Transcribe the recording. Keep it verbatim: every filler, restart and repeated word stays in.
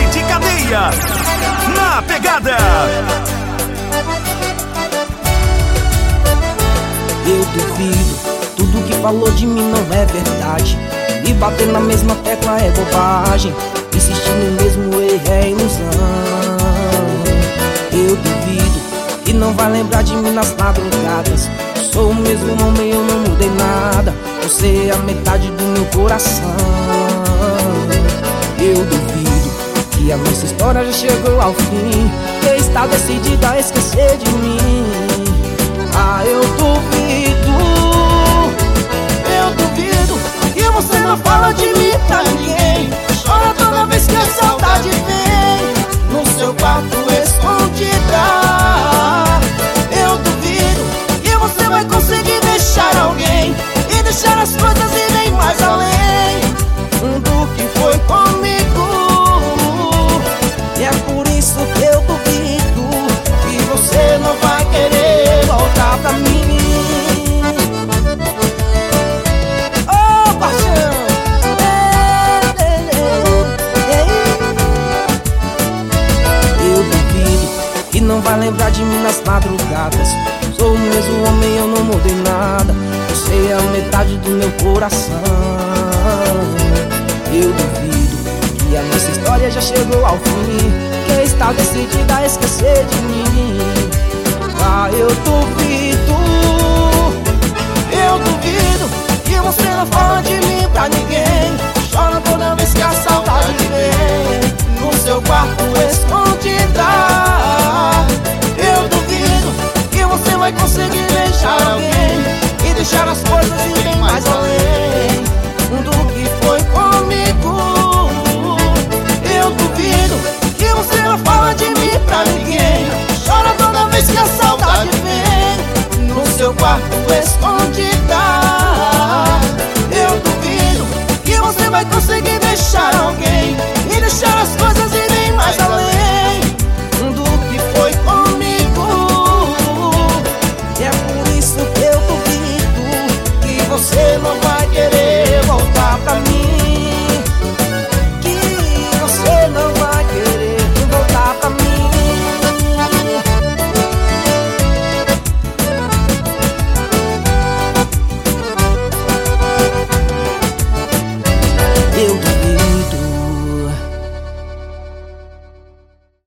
de Cadeia, na pegada. Eu duvido, tudo que falou de mim não é verdade. E bater na mesma tecla é bobagem. Insistir no mesmo erro é ilusão. Eu duvido que não vai lembrar de mim nas madrugadas. Sou o mesmo homem, eu não mudei nada. Você é a metade do meu coração. Eu duvido que a nossa história já chegou ao fim, que está decidida a esquecer de mim. Ah, eu duvido, eu duvido que você não fala de mim pra ninguém. Chora toda vez que a saudade vem, no seu quarto escondida. Eu duvido que você vai conseguir deixar alguém e deixar as coisas irem mais além do que foi comigo. E é por isso que eu duvido que você não vai querer voltar pra mim. Oh, paixão, eu duvido que não vai lembrar de mim nas madrugadas. Sou o mesmo homem, eu não mudei nada. Você é a metade do meu coração. Eu duvido que a nossa história já chegou ao fim, que está decidida a esquecer de mim. Ah, eu duvido, eu duvido que você não fala de mim pra ninguém. Chora toda vez que a saudade vem, no seu quarto escondida. Eu duvido que você vai conseguir deixar alguém e deixar as coisas irem mais além do que foi comigo. Eu duvido que você não fala de mim pra ninguém. Chora toda vez que a saudade vem, no seu quarto escondido.